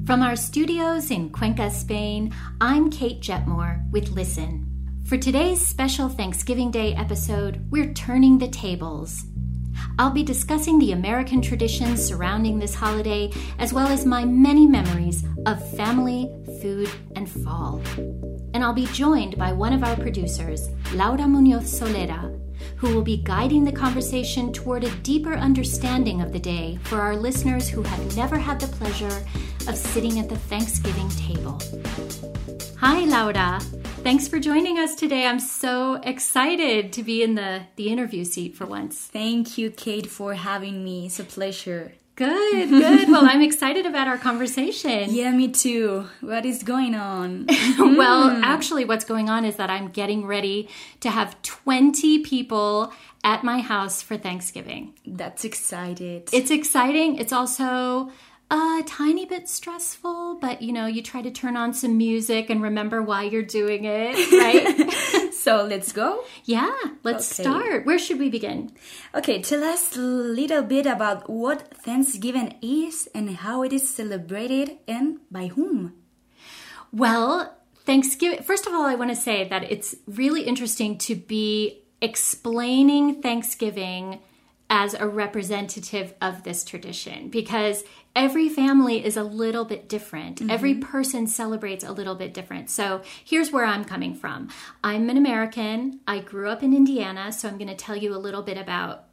From our studios in Cuenca, Spain, I'm Kate Jetmore with Listen. For today's special Thanksgiving Day episode, we're turning the tables. I'll be discussing the American traditions surrounding this holiday, as well as my many memories of family, food, and fall. And I'll be joined by one of our producers, Laura Munoz Solera, who will be guiding the conversation toward a deeper understanding of the day for our listeners who have never had the pleasure of sitting at the Thanksgiving table. Hi, Laura. Thanks for joining us today. I'm so excited to be in the interview seat for once. Thank you, Kate, for having me. It's a pleasure. Good, good. Well, I'm excited about our conversation. Yeah, me too. What is going on? Well, actually, what's going on is that I'm getting ready to have 20 people at my house for Thanksgiving. That's exciting. It's exciting. It's also a tiny bit stressful, but you try to turn on some music and remember why you're doing it, right? So let's go? Yeah, let's start. Where should we begin? Okay, tell us a little bit about what Thanksgiving is and how it is celebrated and by whom. Well, Thanksgiving, first of all, I want to say that it's really interesting to be explaining Thanksgiving as a representative of this tradition, because every family is a little bit different. Mm-hmm. Every person celebrates a little bit different. So here's where I'm coming from. I'm an American. I grew up in Indiana, so I'm going to tell you a little bit about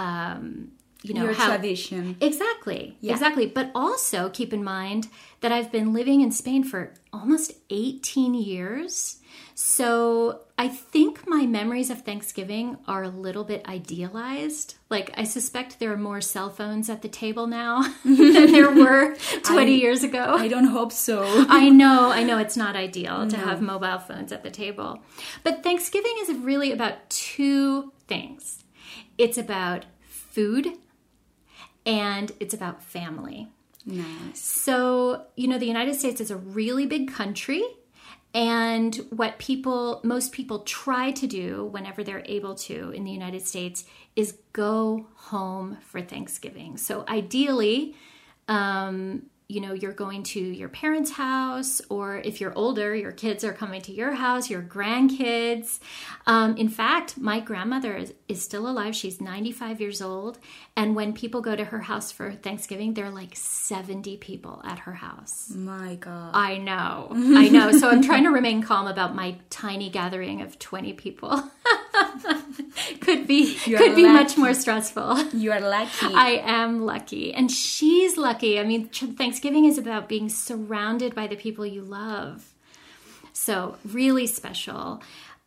your tradition. Exactly. Yeah. Exactly. But also keep in mind that I've been living in Spain for almost 18 years. So I think my memories of Thanksgiving are a little bit idealized. Like, I suspect there are more cell phones at the table now than there were 20 years ago. I don't hope so. I know it's not ideal to have mobile phones at the table. But Thanksgiving is really about two things. It's about food and it's about family. Nice. So, the United States is a really big country. And what most people try to do whenever they're able to in the United States is go home for Thanksgiving. So ideally, you're going to your parents' house, or if you're older, your kids are coming to your house, your grandkids. In fact, my grandmother is still alive. She's 95 years old. And when people go to her house for Thanksgiving, there are like 70 people at her house. My God. I know. So I'm trying to remain calm about my tiny gathering of 20 people. could be much more stressful. You are lucky. I am lucky. And she's lucky. I mean, Thanksgiving is about being surrounded by the people you love. So really special.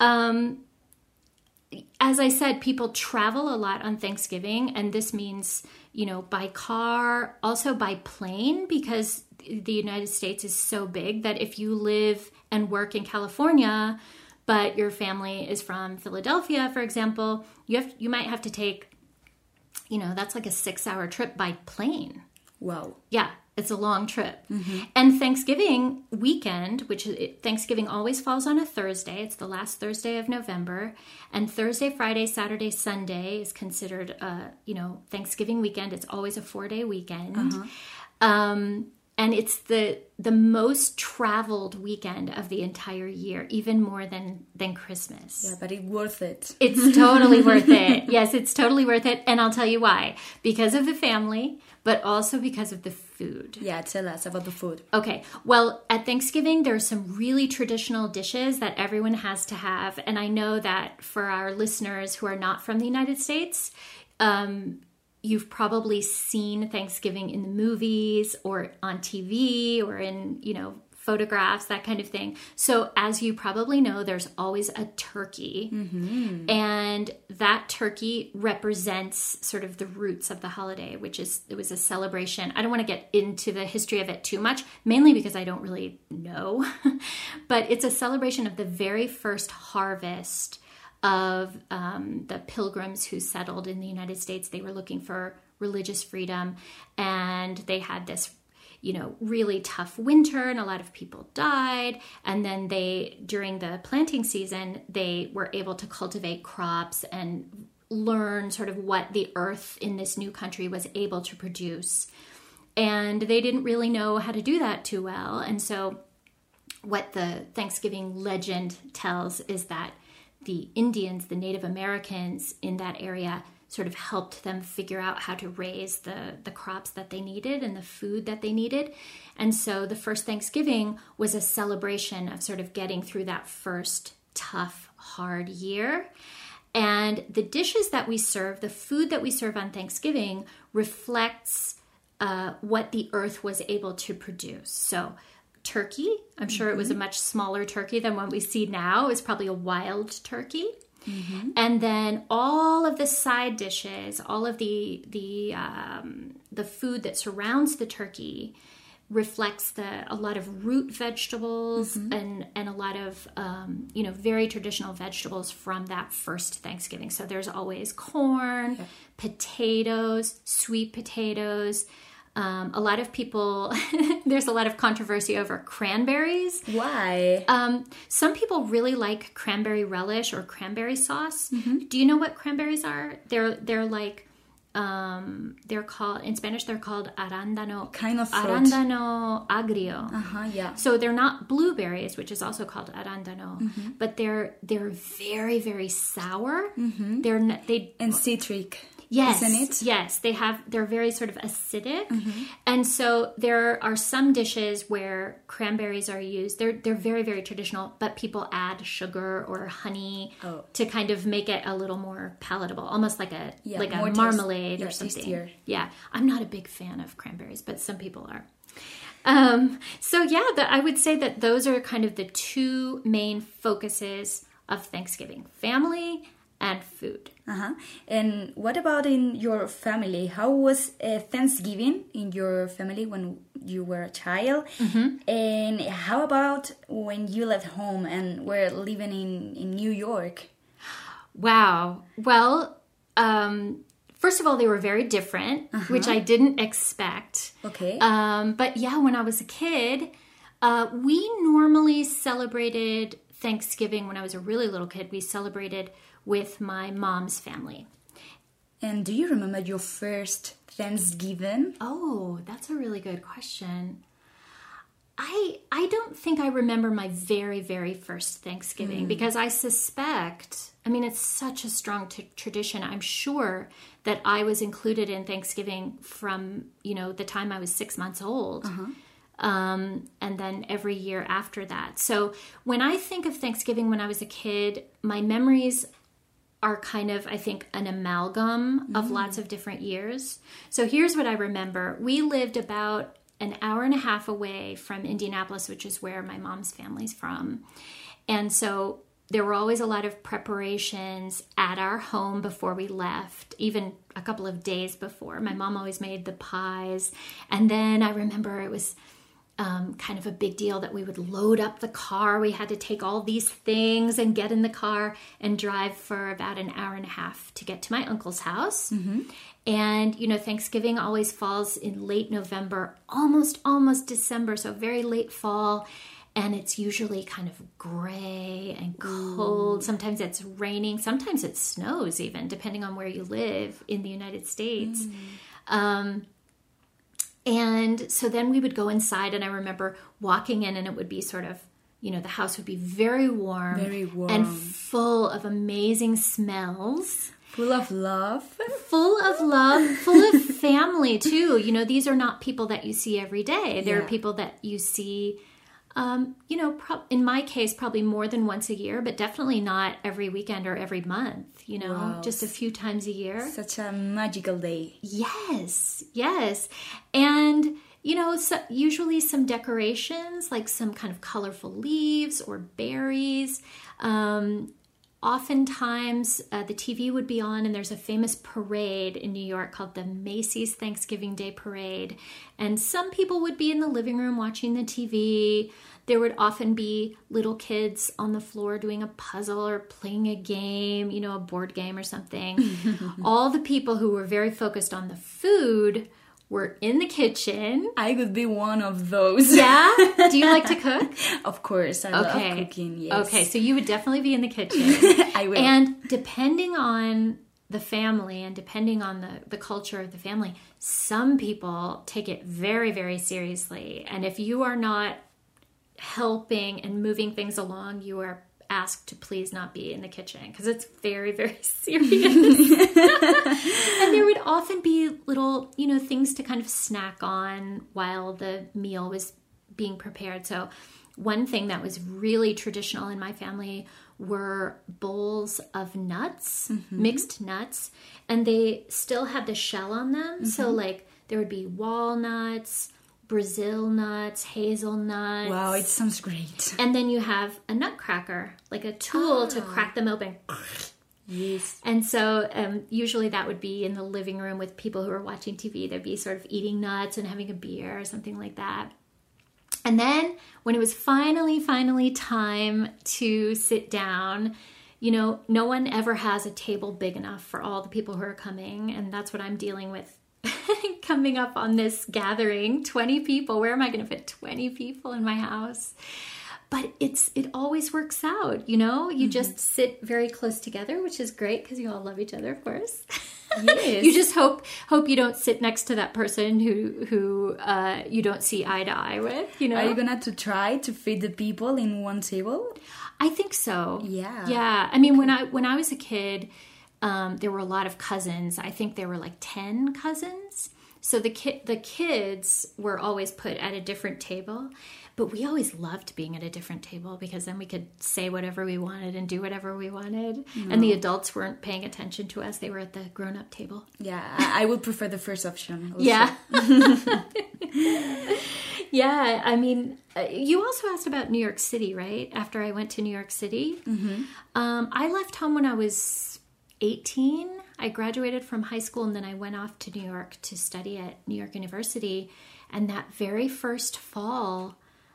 As I said, people travel a lot on Thanksgiving, and this means, by car, also by plane, because the United States is so big that if you live and work in California, but your family is from Philadelphia, for example, you might have to take, that's like a 6-hour trip by plane. Wow. Yeah, it's a long trip. Mm-hmm. And Thanksgiving weekend, Thanksgiving always falls on a Thursday. It's the last Thursday of November. And Thursday, Friday, Saturday, Sunday is considered, Thanksgiving weekend. It's always a 4-day weekend. Uh-huh. And it's the most traveled weekend of the entire year, even more than Christmas. Yeah, but it's worth it. It's totally worth it. Yes, it's totally worth it. And I'll tell you why. Because of the family, but also because of the food. Yeah, tell us about the food. Okay. Well, at Thanksgiving, there are some really traditional dishes that everyone has to have. And I know that for our listeners who are not from the United States, you've probably seen Thanksgiving in the movies or on TV or in, photographs, that kind of thing. So as you probably know, there's always a turkey. Mm-hmm. And that turkey represents sort of the roots of the holiday, it was a celebration. I don't want to get into the history of it too much, mainly because I don't really know. But it's a celebration of the very first harvest of the pilgrims who settled in the United States. They were looking for religious freedom, and they had this really tough winter, and a lot of people died. And then during the planting season, they were able to cultivate crops and learn sort of what the earth in this new country was able to produce. And they didn't really know how to do that too well. And so what the Thanksgiving legend tells is that the Indians, the Native Americans in that area, sort of helped them figure out how to raise the crops that they needed and the food that they needed. And so the first Thanksgiving was a celebration of sort of getting through that first tough, hard year. And the dishes that we serve, the food that we serve on Thanksgiving reflects what the earth was able to produce. So turkey, I'm sure it was a much smaller turkey than what we see now. It's probably a wild turkey. And then all of the side dishes, all of the food that surrounds the turkey reflects a lot of root vegetables and a lot of very traditional vegetables from that first Thanksgiving. So there's always corn, potatoes, sweet potatoes. A lot of people, there's a lot of controversy over cranberries. Why? Some people really like cranberry relish or cranberry sauce. Do you know what cranberries are? They're like, they're called, in Spanish, they're called arándano. Kind of fruit. Arándano agrio. Yeah. So they're not blueberries, which is also called arándano, but they're very, very sour. And citric. Yes, isn't it? Yes, they're very sort of acidic. And so there are some dishes where cranberries are used. They're very, very traditional, but people add sugar or honey to kind of make it a little more palatable, almost like a marmalade or something. Tastier. Yeah, I'm not a big fan of cranberries, but some people are. I would say that those are kind of the two main focuses of Thanksgiving: family and food. And what about in your family? How was Thanksgiving in your family when you were a child? And how about when you left home and were living in New York? Wow. Well, first of all, they were very different, which I didn't expect. Okay. But yeah, when I was a kid, we normally celebrated Thanksgiving. When I was a really little kid, we celebrated with my mom's family. And do you remember your first Thanksgiving? Oh, that's a really good question. I don't think I remember my very, very first Thanksgiving because I suspect, it's such a strong tradition. I'm sure that I was included in Thanksgiving from, the time I was 6 months old. And then every year after that. So when I think of Thanksgiving when I was a kid, my memories are kind of, I think, an amalgam of lots of different years. So here's what I remember. We lived about an hour and a half away from Indianapolis, which is where my mom's family's from. And so there were always a lot of preparations at our home before we left, even a couple of days before. My mom always made the pies. And then I remember it was kind of a big deal that we would load up the car. We had to take all these things and get in the car and drive for about an hour and a half to get to my uncle's house. And, Thanksgiving always falls in late November, almost December, so very late fall. And it's usually kind of gray and cold. Sometimes it's raining. Sometimes it snows even, depending on where you live in the United States. And so then we would go inside, and I remember walking in, and it would be sort of, the house would be very warm and full of amazing smells. Full of love. Full of family, too. These are not people that you see every day. They're people that you see, in my case, probably more than once a year, but definitely not every weekend or every month, just a few times a year. Such a magical day. Yes. And, usually some decorations, like some kind of colorful leaves or berries. Oftentimes, the TV would be on, and there's a famous parade in New York called the Macy's Thanksgiving Day Parade. And some people would be in the living room watching the TV. There would often be little kids on the floor doing a puzzle or playing a game, a board game or something. All the people who were very focused on the food were in the kitchen. I could be one of those. Yeah? Do you like to cook? Of course. I love cooking, yes. Okay, so you would definitely be in the kitchen. I will. And depending on the family, and depending on the culture of the family, some people take it very, very seriously. And if you are not helping and moving things along, you are asked to please not be in the kitchen because it's very, very serious. And there would often be little, things to kind of snack on while the meal was being prepared. So one thing that was really traditional in my family were bowls of nuts, mixed nuts, and they still had the shell on them. So like there would be walnuts, Brazil nuts, hazelnuts. Wow, it sounds great. And then you have a nutcracker, like a tool to crack them open. Yes. And so usually that would be in the living room with people who are watching TV. They'd be sort of eating nuts and having a beer or something like that. And then when it was finally time to sit down, no one ever has a table big enough for all the people who are coming. And that's what I'm dealing with coming up on this gathering. 20 people. Where am I going to fit 20 people in my house? But it always works out, You just sit very close together, which is great because you all love each other, of course. Yes. You just hope you don't sit next to that person who you don't see eye to eye with, Are you gonna to try to feed the people in one table? I think so. Yeah. Yeah. I mean, when I was a kid, there were a lot of cousins. I think there were like 10 cousins. So the kids were always put at a different table. But we always loved being at a different table because then we could say whatever we wanted and do whatever we wanted. And the adults weren't paying attention to us. They were at the grown-up table. Yeah, I would prefer the first option. Also. Yeah. Yeah, I mean, you also asked about New York City, right? After I went to New York City. I left home when I was 18. I graduated from high school and then I went off to New York to study at New York University. And that very first fall,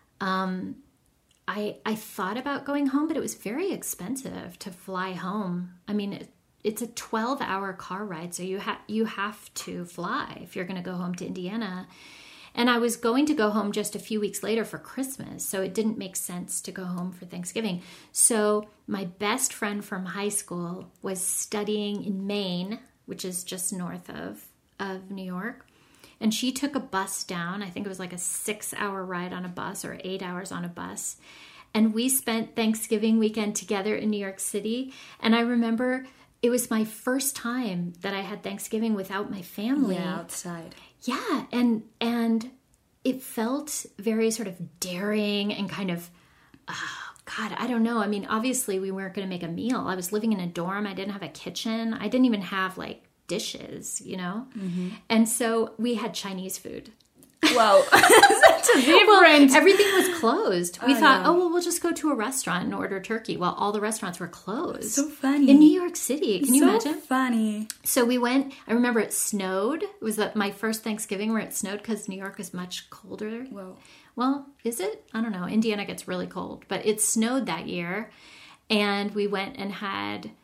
I thought about going home, but it was very expensive to fly home. I mean, it's a 12-hour car ride, so you have to fly if you're going to go home to Indiana. And I was going to go home just a few weeks later for Christmas, so it didn't make sense to go home for Thanksgiving. So my best friend from high school was studying in Maine, which is just north of New York. And she took a bus down. I think it was like a 6-hour ride on a bus or 8 hours on a bus. And we spent Thanksgiving weekend together in New York City. And I remember it was my first time that I had Thanksgiving without my family. Yeah, outside. Yeah. And it felt very sort of daring and kind of, God, I don't know. I mean, obviously we weren't going to make a meal. I was living in a dorm. I didn't have a kitchen. I didn't even have like dishes, And so we had Chinese food. Wow. Such a different. Well, everything was closed. We thought, we'll just go to a restaurant and order turkey. Well, all the restaurants were closed. So funny. In New York City. Can you imagine? So funny. So we went, I remember it snowed. It was my first Thanksgiving where it snowed because New York is much colder. Whoa. Well, is it? I don't know. Indiana gets really cold. But it snowed that year. And we went and had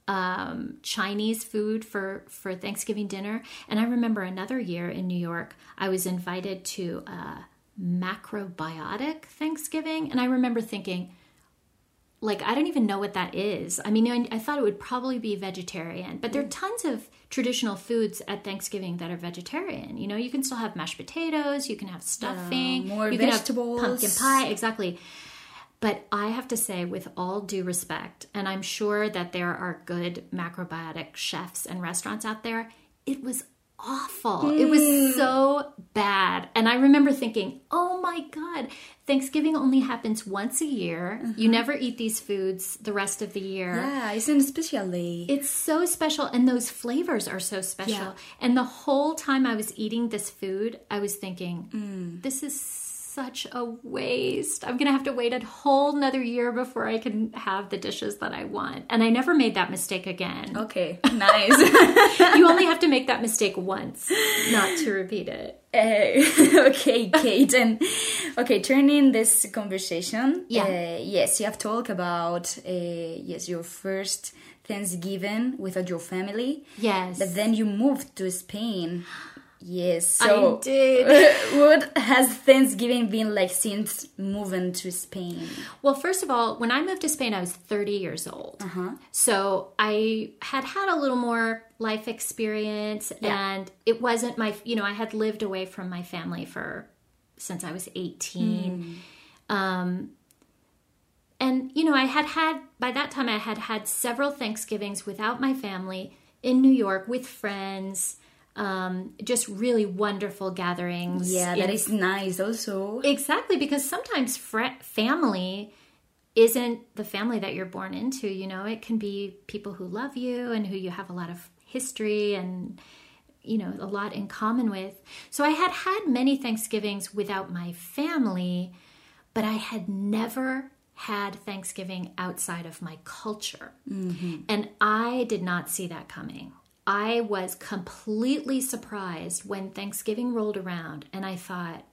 Chinese food for Thanksgiving dinner. And I remember another year in New York, I was invited to a macrobiotic Thanksgiving. And I remember thinking, like, I don't even know what that is. I mean, I thought it would probably be vegetarian, but there are tons of traditional foods at Thanksgiving that are vegetarian. You can still have mashed potatoes, you can have stuffing, more you vegetables. can have pumpkin pie, exactly. But I have to say, with all due respect, and I'm sure that there are good macrobiotic chefs and restaurants out there, it was awful. It was so bad. And I remember thinking, oh my God, Thanksgiving only happens once a year. You never eat these foods the rest of the year. Yeah, it's a special day. It's so special. And those flavors are so special. Yeah. And the whole time I was eating this food, I was thinking, this is such a waste. I'm going to have to wait a whole nother year before I can have the dishes that I want. And I never made that mistake again. Okay, nice. You only have to make that mistake once, not to repeat it. Okay, Kate. And okay, turning this conversation. Yeah. Yes, you have talked about your first Thanksgiving without your family. Yes. But then you moved to Spain. Yes, so I did. what has Thanksgiving been like since moving to Spain? Well, first of all, when I moved to Spain, I was 30 years old. So I had a little more life experience, and it wasn't I had lived away from my family since I was 18. And, by that time, I had several Thanksgivings without my family in New York with friends. Just really wonderful gatherings. Yeah, that is nice also. Exactly, because sometimes family isn't the family that you're born into, It can be people who love you and who you have a lot of history and, a lot in common with. So I had many Thanksgivings without my family, but I had never had Thanksgiving outside of my culture. And I did not see that coming. I was completely surprised when Thanksgiving rolled around, and I thought,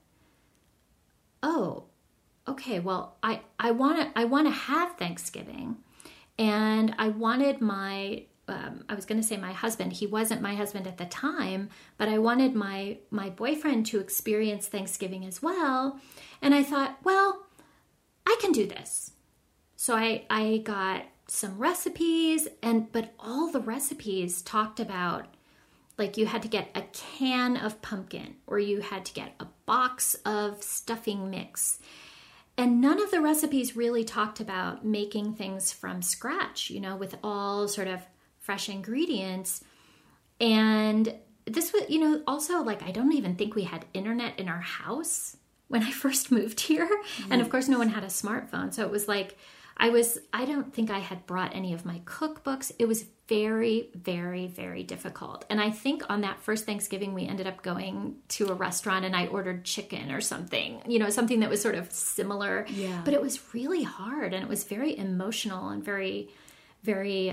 oh, okay, well, I want to have Thanksgiving, and I wanted I was going to say my husband. He wasn't my husband at the time, but I wanted my boyfriend to experience Thanksgiving as well. And I thought, well, I can do this. So I got some recipes, but all the recipes talked about, like, you had to get a can of pumpkin, or you had to get a box of stuffing mix. And none of the recipes really talked about making things from scratch, with all sort of fresh ingredients. And this was, also, like, I don't even think we had internet in our house when I first moved here. Yes. And of course, no one had a smartphone. So it was like, I don't think I had brought any of my cookbooks. It was very, very, very difficult. And I think on that first Thanksgiving, we ended up going to a restaurant and I ordered chicken or something, something that was sort of similar. Yeah. But it was really hard, and it was very emotional and very, very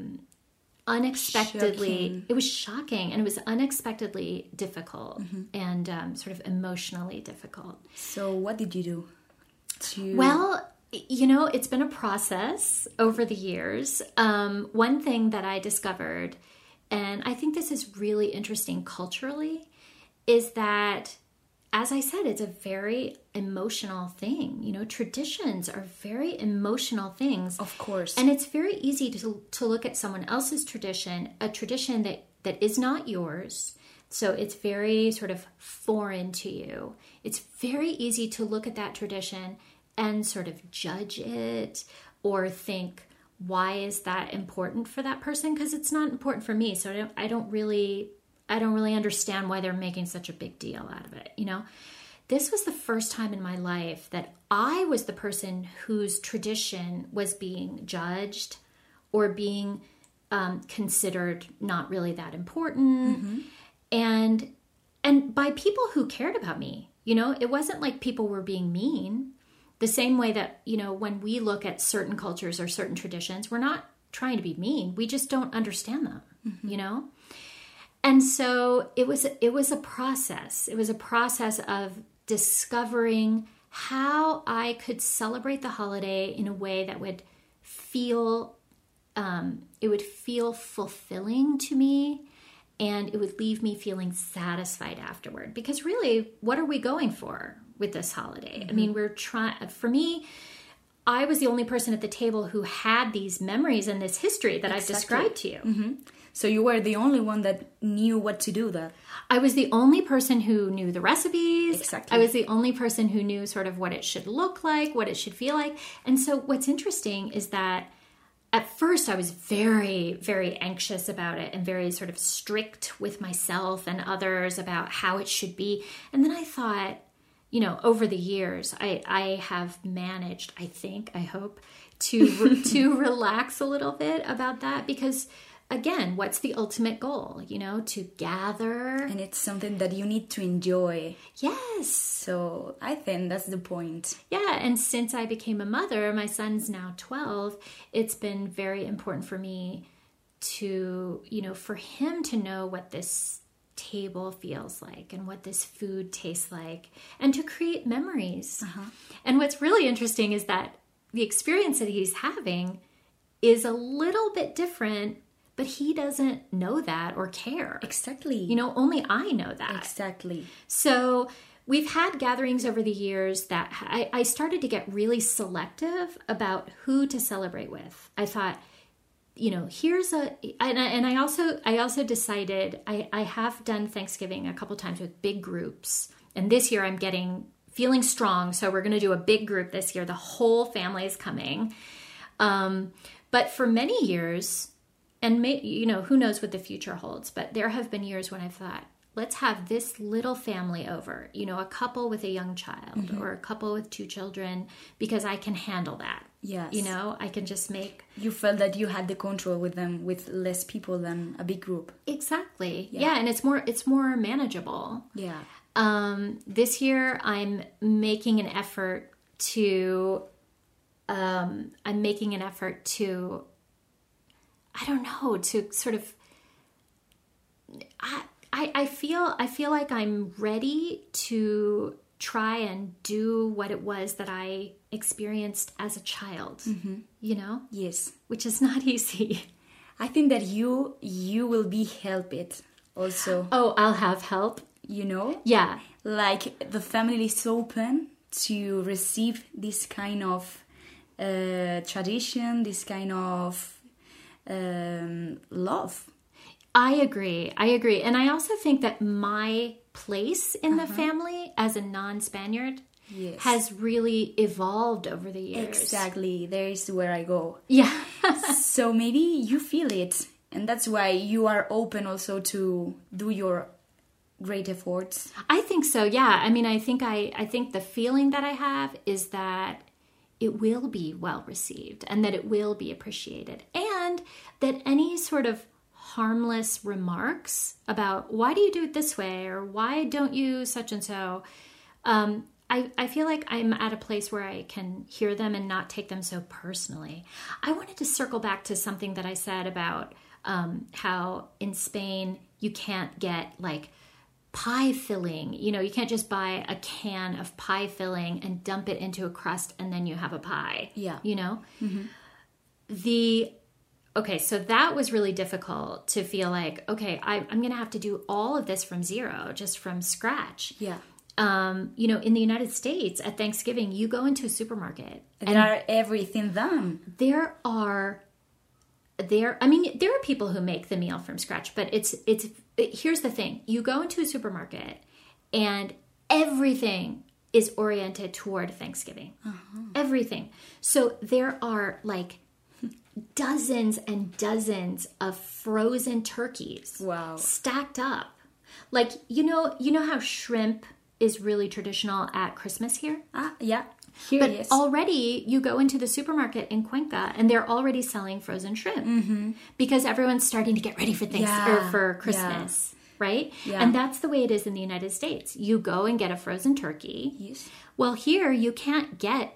unexpectedly. Shocking. It was shocking, and it was unexpectedly difficult and sort of emotionally difficult. So what did you do? Well, it's been a process over the years. One thing that I discovered, and I think this is really interesting culturally, is that, as I said, it's a very emotional thing. Traditions are very emotional things. Of course. And it's very easy to look at someone else's tradition, a tradition that is not yours. So it's very sort of foreign to you. It's very easy to look at that tradition and sort of judge it, or think, why is that important for that person? Because it's not important for me. So I don't really understand why they're making such a big deal out of it. This was the first time in my life that I was the person whose tradition was being judged or being considered not really that important. And by people who cared about me. It wasn't like people were being mean. The same way that, when we look at certain cultures or certain traditions, we're not trying to be mean. We just don't understand them, And so it was a process. It was a process of discovering how I could celebrate the holiday in a way that would feel fulfilling to me, and it would leave me feeling satisfied afterward. Because really, what are we going for with this holiday? I mean, for me, I was the only person at the table who had these memories and this history that I've described to you. So you were the only one that knew what to do then? I was the only person who knew the recipes. Exactly. I was the only person who knew sort of what it should look like, what it should feel like. And so what's interesting is that at first I was very, very anxious about it and very sort of strict with myself and others about how it should be. And then I thought, over the years, I have managed, I hope, to relax a little bit about that, because, again, what's the ultimate goal? To gather. And it's something that you need to enjoy. Yes. So I think that's the point. Yeah, and since I became a mother, my son's now 12, it's been very important for me to, for him to know what this table feels like and what this food tastes like, and to create memories. And what's really interesting is that the experience that he's having is a little bit different, But he doesn't know that or care. Exactly. You know, only I know that. Exactly. So we've had gatherings over the years that I started to get really selective about who to celebrate with. I thought, you know, and I also decided I have done Thanksgiving a couple times with big groups, and this year I'm feeling strong, so we're going to do a big group this year. The whole family is coming, but for many years, and you know, who knows what the future holds, but there have been years when I've thought, let's have this little family over, you know, a couple with a young child or a couple with 2 children, because I can handle that. Yes. You know, I can just You felt that you had the control with them, with less people than a big group. Exactly. Yeah, and it's more manageable. Yeah. This year I'm making an effort to I don't know, to sort of I feel like I'm ready to try and do what it was that I experienced as a child, you know? Yes. Which is not easy. I think that you will be helped also. Oh, I'll have help. You know? Yeah. Like the family is open to receive this kind of tradition, this kind of love. I agree. And I also think that my place in the family as a non-Spaniard has really evolved over the years. Exactly. There is where I go. Yeah. So maybe you feel it. And that's why you are open also to do your great efforts. I think so, yeah. I mean, I think the feeling that I have is that it will be well received and that it will be appreciated. And that any sort of harmless remarks about why do you do it this way or why don't you such and so, I feel like I'm at a place where I can hear them and not take them so personally. I wanted to circle back to something that I said about how in Spain you can't get like pie filling. You know, you can't just buy a can of pie filling and dump it into a crust and then you have a pie. Yeah. You know? Okay, so that was really difficult to feel like, okay, I'm going to have to do all of this from zero, just from scratch. Yeah. You know, in the United States at Thanksgiving, you go into a supermarket. And there are everything done. There are people who make the meal from scratch, but here's the thing. You go into a supermarket and everything is oriented toward Thanksgiving. Everything. So there are like dozens and dozens of frozen turkeys. Wow. Stacked up. Like, you know how shrimp is really traditional at Christmas here? Yeah. But already you go into the supermarket in Cuenca and they're already selling frozen shrimp because everyone's starting to get ready for for Christmas, right? Yeah. And that's the way it is in the United States. You go and get a frozen turkey. Yes. Well, here you cannot get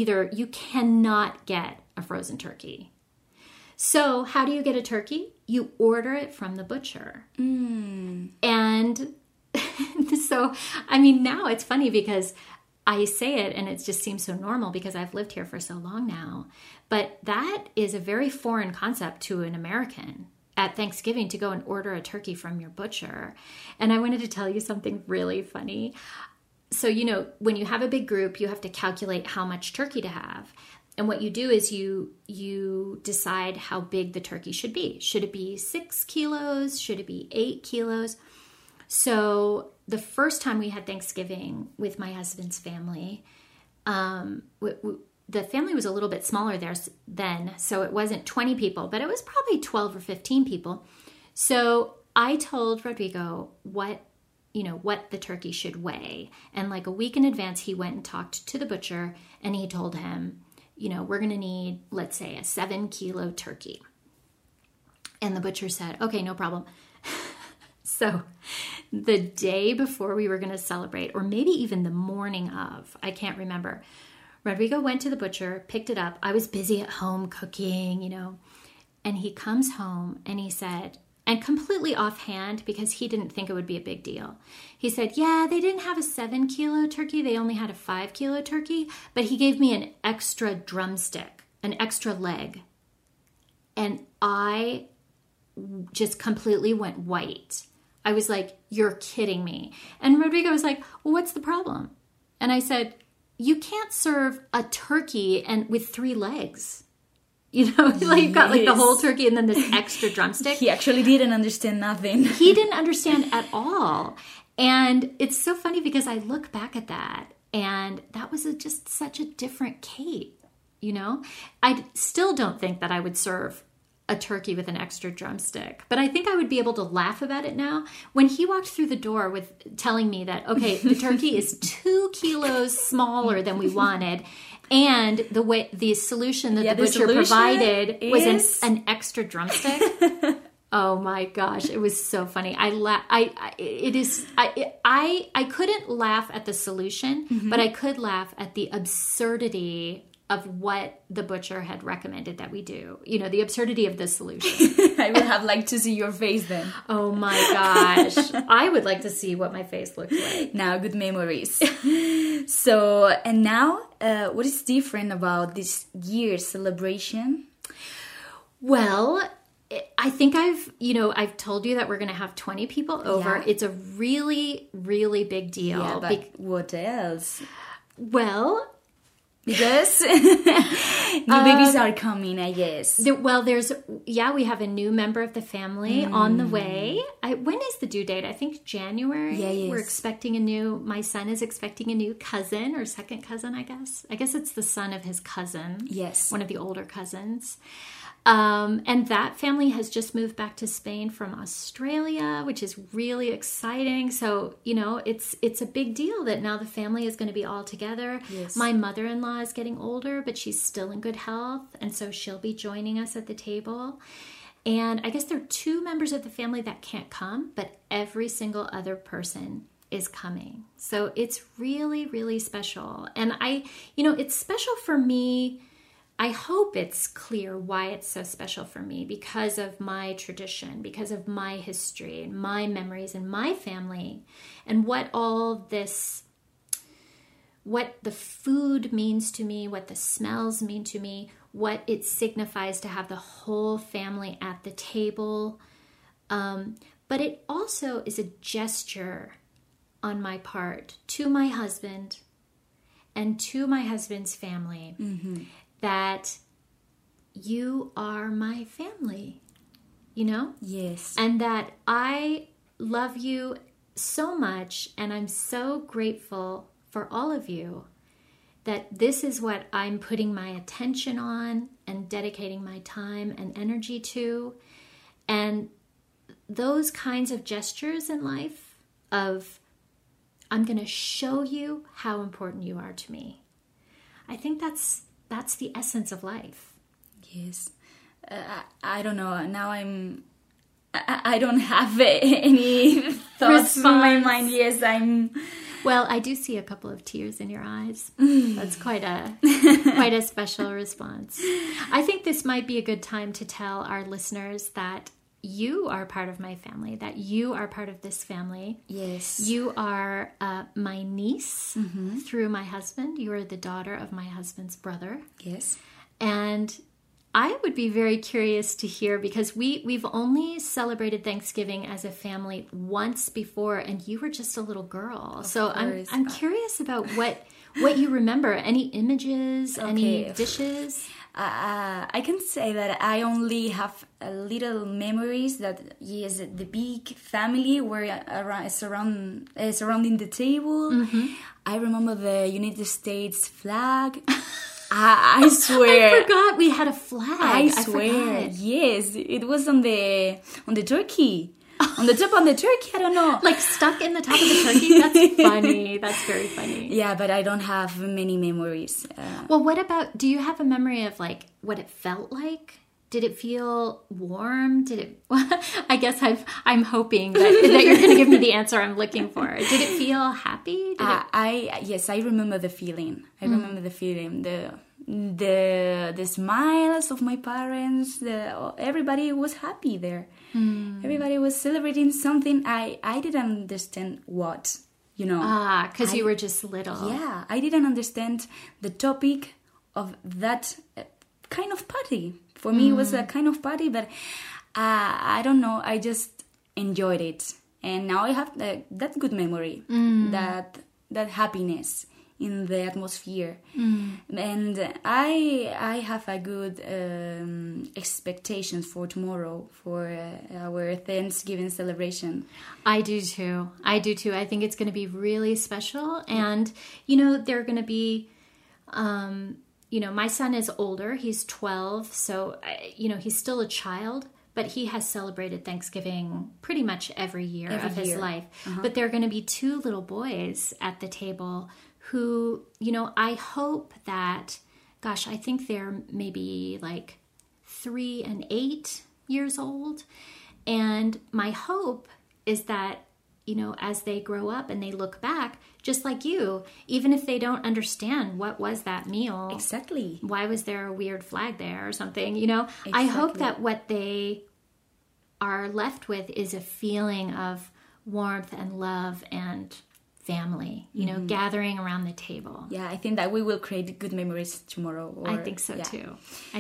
a frozen turkey. So how do you get a turkey? You order it from the butcher. And so, I mean, now it's funny because I say it and it just seems so normal because I've lived here for so long now. But that is a very foreign concept to an American at Thanksgiving to go and order a turkey from your butcher. And I wanted to tell you something really funny. So, you know, when you have a big group, you have to calculate how much turkey to have. And what you do is you decide how big the turkey should be. Should it be 6 kilos? Should it be 8 kilos? So the first time we had Thanksgiving with my husband's family, the family was a little bit smaller there then, so it wasn't 20 people, but it was probably 12 or 15 people. So I told Rodrigo what the turkey should weigh. And like a week in advance, he went and talked to the butcher and he told him, you know, we're going to need, let's say, a 7-kilo turkey. And the butcher said, okay, no problem. So the day before we were going to celebrate, or maybe even the morning of, I can't remember, Rodrigo went to the butcher, picked it up. I was busy at home cooking, you know, and he comes home and he said, and completely offhand because he didn't think it would be a big deal. He said, yeah, they didn't have a 7-kilo turkey. They only had a 5-kilo turkey, but he gave me an extra drumstick, an extra leg. And I just completely went white. I was like, you're kidding me. And Rodrigo was like, well, what's the problem? And I said, you can't serve a turkey and with 3 legs. You know, like you've got like the whole turkey and then this extra drumstick. He actually didn't understand nothing. He didn't understand at all. And it's so funny because I look back at that and that was just such a different Kate, you know? I still don't think that I would serve a turkey with an extra drumstick, but I think I would be able to laugh about it now. When he walked through the door with telling me that, okay, the turkey is 2 kilos smaller than we wanted, and the solution that the butcher provided was an extra drumstick. Oh my gosh, it was so funny. I couldn't laugh at the solution, but I could laugh at the absurdity of what the butcher had recommended that we do. You know, the absurdity of the solution. I would have liked to see your face then. Oh my gosh. I would like to see what my face looked like. Now, good memories. So, and now, what is different about this year's celebration? Well, I think I've told you that we're going to have 20 people over. Yeah. It's a really, really big deal. Yeah, but what else? Well, because new babies are coming, I guess. We have a new member of the family on the way. When is the due date? I think January. Yeah, yes. We're expecting my son is expecting a new cousin or second cousin, I guess. I guess it's the son of his cousin. Yes. One of the older cousins. And that family has just moved back to Spain from Australia, which is really exciting. So, you know, it's a big deal that now the family is going to be all together. Yes. My mother-in-law is getting older, but she's still in good health. And so she'll be joining us at the table. And I guess there are 2 members of the family that can't come, but every single other person is coming. So it's really, really special. And it's special for me. I hope it's clear why it's so special for me, because of my tradition, because of my history and my memories and my family, and what the food means to me, what the smells mean to me, what it signifies to have the whole family at the table. But it also is a gesture on my part to my husband and to my husband's family. Mm-hmm. That you are my family, you know? Yes. And that I love you so much, and I'm so grateful for all of you, that this is what I'm putting my attention on and dedicating my time and energy to. And those kinds of gestures in life of, I'm going to show you how important you are to me. I think that's the essence of life. Yes. I don't know. Now I don't have any thoughts in my mind. Yes, Well, I do see a couple of tears in your eyes. That's quite a special response. I think this might be a good time to tell our listeners that you are part of my family, that you are part of this family. Yes. You are my niece through my husband. You are the daughter of my husband's brother. Yes. And I would be very curious to hear, because we've only celebrated Thanksgiving as a family once before, and you were just a little girl. So I'm curious about what you remember. Any images, any dishes? I can say that I only have little memories that, yes, the big family were surrounding the table. Mm-hmm. I remember the United States flag. I swear. I forgot we had a flag. I swear. Yes, it was on the turkey. On the top of the turkey, I don't know. Like stuck in the top of the turkey? That's funny. That's very funny. Yeah, but I don't have many memories. Well, what about, do you have a memory of like what it felt like? Did it feel warm? I guess I'm hoping that you're going to give me the answer I'm looking for. Did it feel happy? Yes, I remember the feeling. I remember the feeling. The smiles of my parents. Everybody was happy there. Everybody was celebrating something. I didn't understand what, you know. Because you were just little. Yeah, I didn't understand the topic of that kind of party. For me, it was a kind of party, but I don't know. I just enjoyed it, and now I have that good memory, that happiness in the atmosphere, and I have a good expectations for tomorrow, for our Thanksgiving celebration. I do too. I think it's going to be really special, and there are going to be. My son is older. He's 12, so he's still a child. But he has celebrated Thanksgiving pretty much every year of his life. But there are going to be 2 little boys at the table who, I hope that, I think they're maybe like 3 and 8 years old. And my hope is that, as they grow up and they look back, just like you, even if they don't understand what was that meal. Exactly. Why was there a weird flag there or something, Exactly. I hope that what they are left with is a feeling of warmth and love and family, gathering around the table. Yeah, I think that we will create good memories tomorrow. I think so too.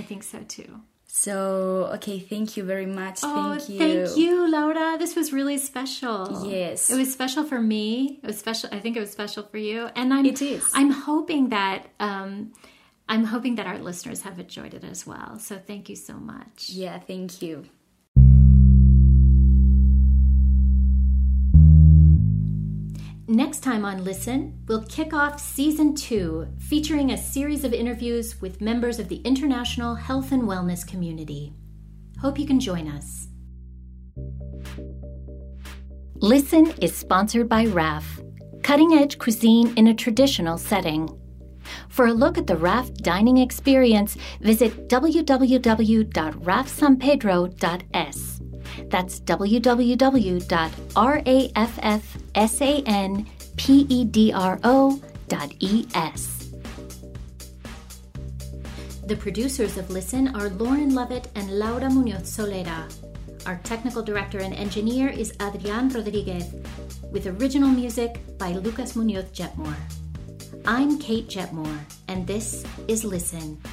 So, okay, thank you very much. Thank you, Laura. This was really special. Yes. It was special for me. It was special. I think it was special for you. And it is. I'm hoping that our listeners have enjoyed it as well. So thank you so much. Yeah, thank you. Next time on Listen, we'll kick off Season 2, featuring a series of interviews with members of the international health and wellness community. Hope you can join us. Listen is sponsored by RAF, cutting-edge cuisine in a traditional setting. For a look at the RAF dining experience, visit www.rafsanpedro.es. That's www.rafsanpedro.es. The producers of Listen are Lauren Lovett and Laura Munoz Solera. Our technical director and engineer is Adrian Rodriguez, with original music by Lucas Munoz Jetmore. I'm Kate Jetmore, and this is Listen.